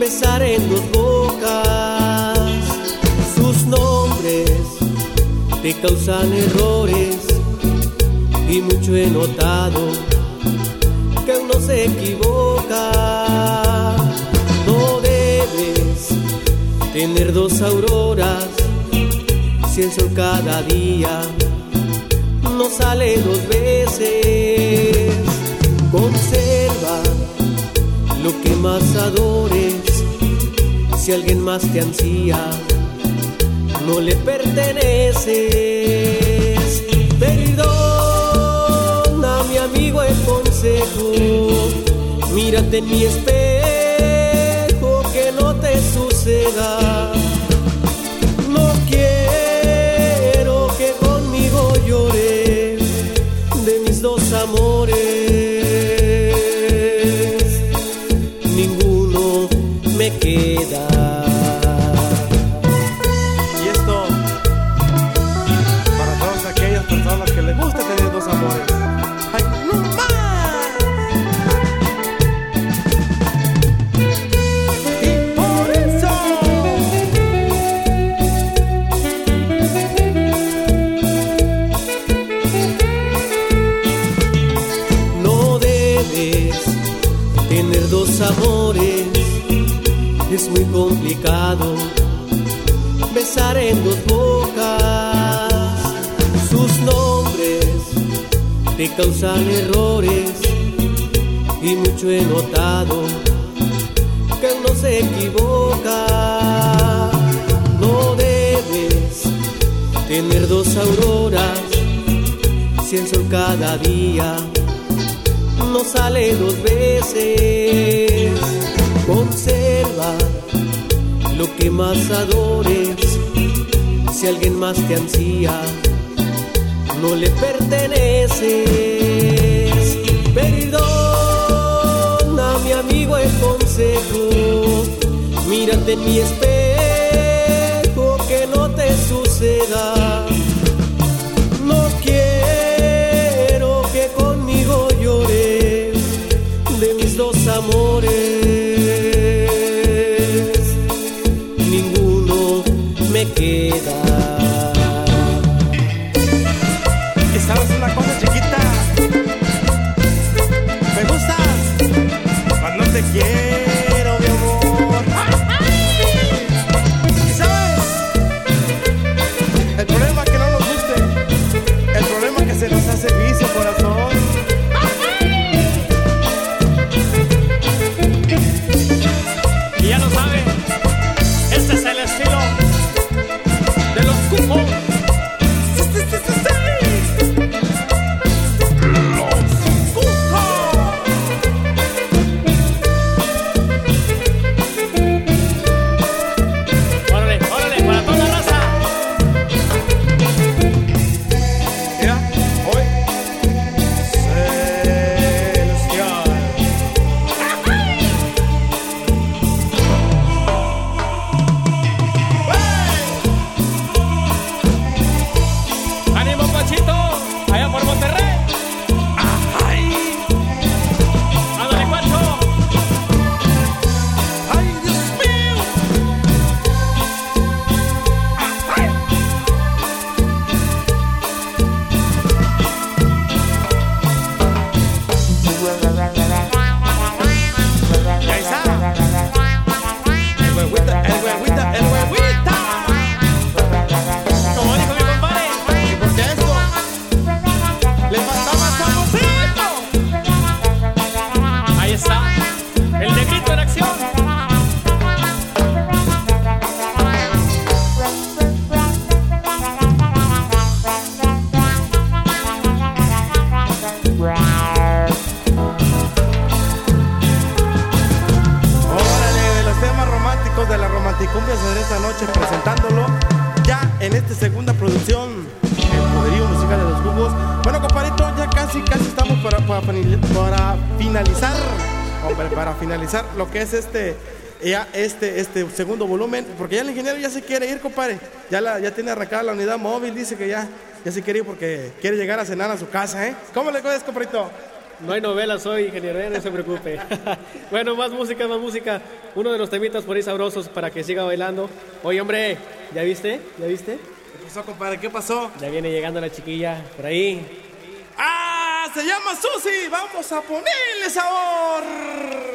besar en dos bocas. Sus nombres te causan errores y mucho he notado que uno se equivoca. No debes tener dos auroras si el sol cada día no sale dos veces. Conserva lo que más adores, si alguien más te ansía, no le perteneces. Perdona, mi amigo, el consejo, mírate en mi espejo, que no te suceda. No quiero que conmigo llores de mis dos amores. Ninguno me queda. Y esto para todas aquellas personas que les gusta tener dos amores. ¡Ay, no más! Y por eso no debes tener dos amores. Es muy complicado besar en dos bocas. Sus nombres te causan errores y mucho he notado que uno se equivoca. No debes tener dos auroras si el sol cada día no sale dos veces. Conserva lo que más adores, si alguien más te ansía, no le perteneces. Perdona, mi amigo, el consejo, mírate en mi espejo, que no te suceda. No quiero que conmigo llores de mis dos amores. Me queda. ¿y sabes una cosa, chiquita? Me gustas cuando te quiero, mi amor. ¿Y sabes? El problema es que no nos guste. El problema es que se nos hace vicio, corazón. Y ya lo saben, este es el estilo de los Cucos. Órale, órale, para toda la raza. Mira, hoy Celestial. ¡Ánimo, Pachito! Allá por Monterrey. ¡Ay! ¡Ándale, Pancho! ¡Ay, Dios mío! ¡Ay! Y ahí está. El huevita, el huevita, el huevita. Como dijo mi compadre. Porque esto le faltaba saborcito. Ahí está, el negrito en acción. Órale, de los temas románticos de la romanticumbia de esta noche, presentándolo ya en esta segunda producción, el poderío musical de los Cucos. Bueno, compadrito, ya casi estamos para finalizar, hombre, para finalizar lo que es este segundo volumen, porque ya el ingeniero ya se quiere ir, compadre. Ya tiene arrancada la unidad móvil, dice que ya se quiere ir porque quiere llegar a cenar a su casa, ¿eh? ¿Cómo le ves, compadrito? No hay novelas hoy, ingeniero, no se preocupe. Bueno, más música, más música. Uno de los temitas por ahí sabrosos para que siga bailando. Oye, hombre, ¿ya viste? ¿Ya viste? ¿Qué pasó, compadre? ¿Qué pasó? Ya viene llegando la chiquilla, por ahí. ¡Ah! Se llama Susi. Vamos a ponerle sabor.